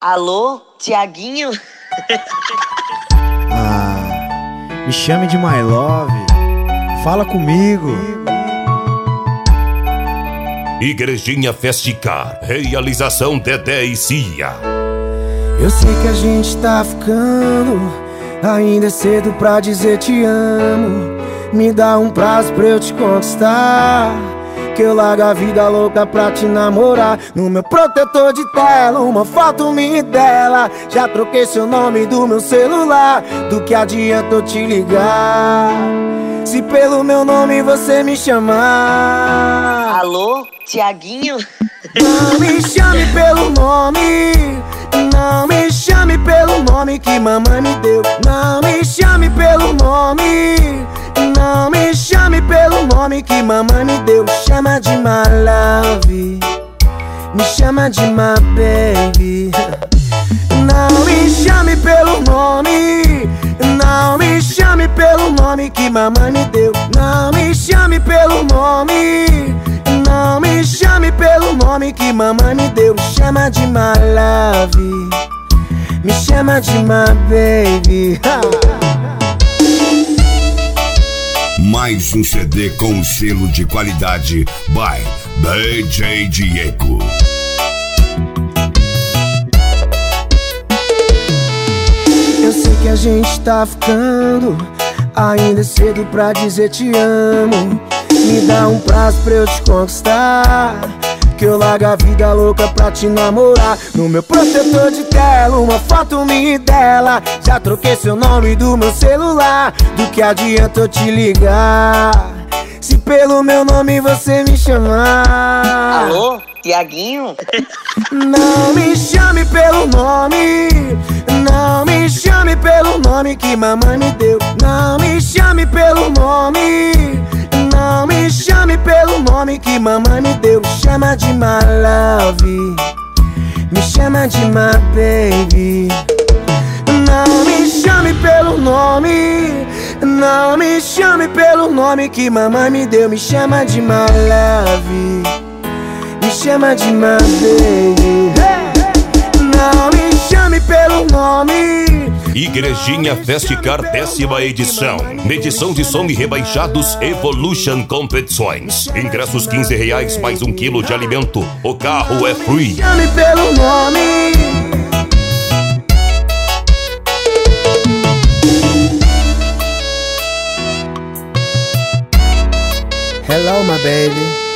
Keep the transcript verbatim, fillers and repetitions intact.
Alô, Tiaguinho? Ah, me chame de my love. Fala comigo. Igrejinha Festicar, realização Dedé e Cia. Eu sei que a gente tá ficando, ainda é cedo pra dizer te amo. Me dá um prazo pra eu te conquistar, que eu largo a vida louca pra te namorar. No meu protetor de tela, uma foto minha e dela. Já troquei seu nome do meu celular. Do que adianta eu te ligar, se pelo meu nome você me chamar? Alô, Tiaguinho? Não me chame pelo nome, não me chame pelo nome que mamãe me deu. Não me chame pelo nome, não me chame pelo nome que mamãe me deu. Me chama de my love, me chama de my baby. Não me chame pelo nome, não me chame pelo nome que mamãe me deu. Não me chame pelo nome, não me chame pelo nome que mamãe me deu. Me chama de my love, me chama de my baby. Mais um C D com selo de qualidade by D J Diego. Eu sei que a gente tá ficando, ainda é cedo pra dizer te amo. Me dá um prazo pra eu te conquistar, que eu largo a vida louca pra te namorar. No meu protetor de tela, uma foto minha e dela. Já troquei seu nome do meu celular. Do que adianta eu te ligar, se pelo meu nome você me chamar? Alô, Tiaguinho? Não me chame pelo nome, não me chame pelo nome que mamãe me deu. Não me chame pelo nome, não me chame pelo nome que mamãe me deu. Me chama de my love, me chama de my baby. Não me chame pelo nome, não me chame pelo nome que mamãe me deu. Me chama de my love, me chama de my baby. Não me chame pelo nome. Igrejinha Festicar, décima edição. Medição de som e rebaixados Evolution Competições. Ingressos quinze reais mais um quilo de alimento. O carro é free. Chame pelo nome. Hello, my baby.